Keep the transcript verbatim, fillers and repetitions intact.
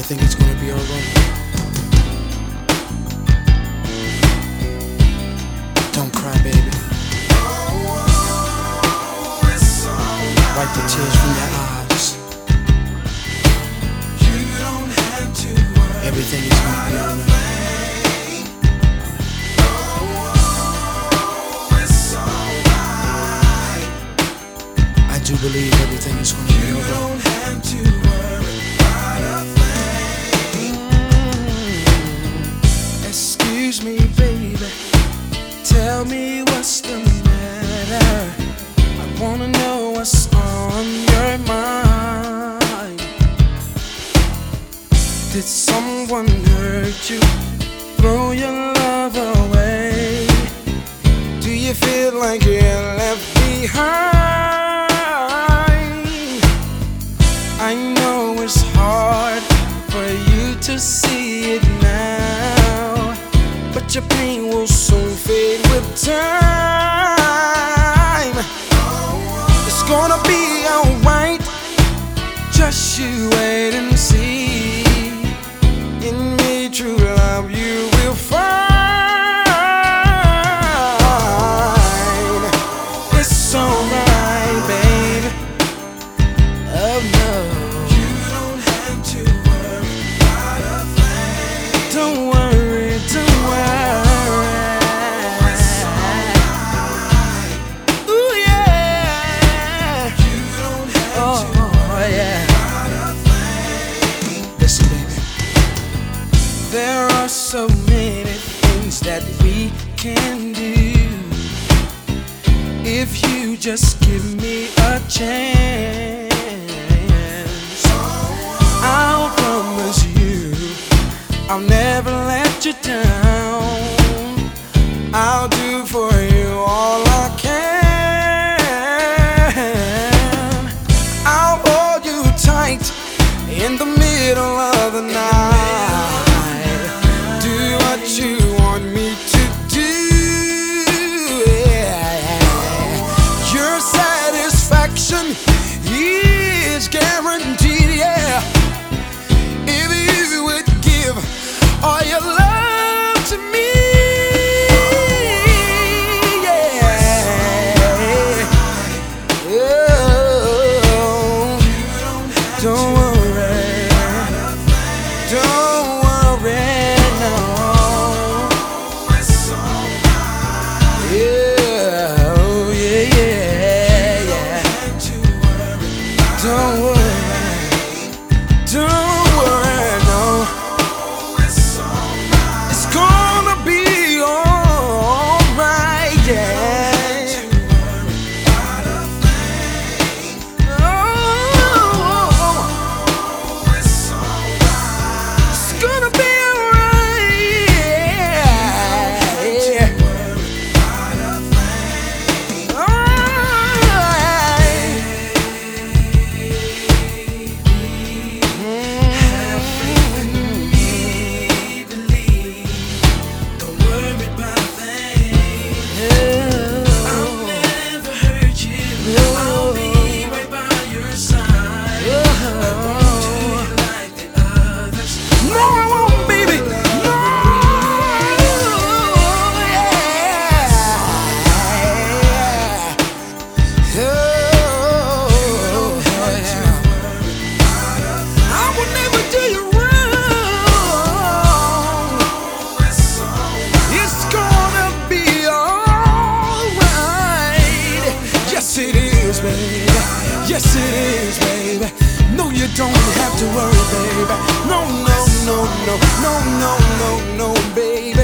everything is gonna be alright. Don't cry, baby. Wipe the tears from your eyes. Everything is gonna be alright. I do believe everything is gonna be alright. You don't have to worry about a thing. Excuse me, baby. Tell me what's the matter. I wanna know what's on your mind. Did someone hurt you? Throw your love away? Do you feel like you're left behind? I know it's hard for you to see it now, but your pain will soon fade with time. It's gonna be alright, just you wait and see. In me, true love you will find. It's alright, baby. Oh no, you don't have to worry about a thing. Don't worry, don't worry. It's alright. Ooh yeah. You don't have oh, to worry yeah. about a thing. Listen, baby. There are so many things that we can do if you just give me a chance. I'll promise you I'll never let you down. I'll do for you all I can. I'll hold you tight in the middle of the night. Do what you want me to do. Yeah. Your satisfaction is guaranteed. Yeah. If you would give all your love to me. Yeah. Oh, don't worry. Don't worry, no. Yeah, oh yeah, yeah, yeah. Don't worry, don't worry, no. It's gonna be alright, yeah. Yes it is, baby. No, you don't have to worry, baby. No, no, no, no, no, no, no, no, baby.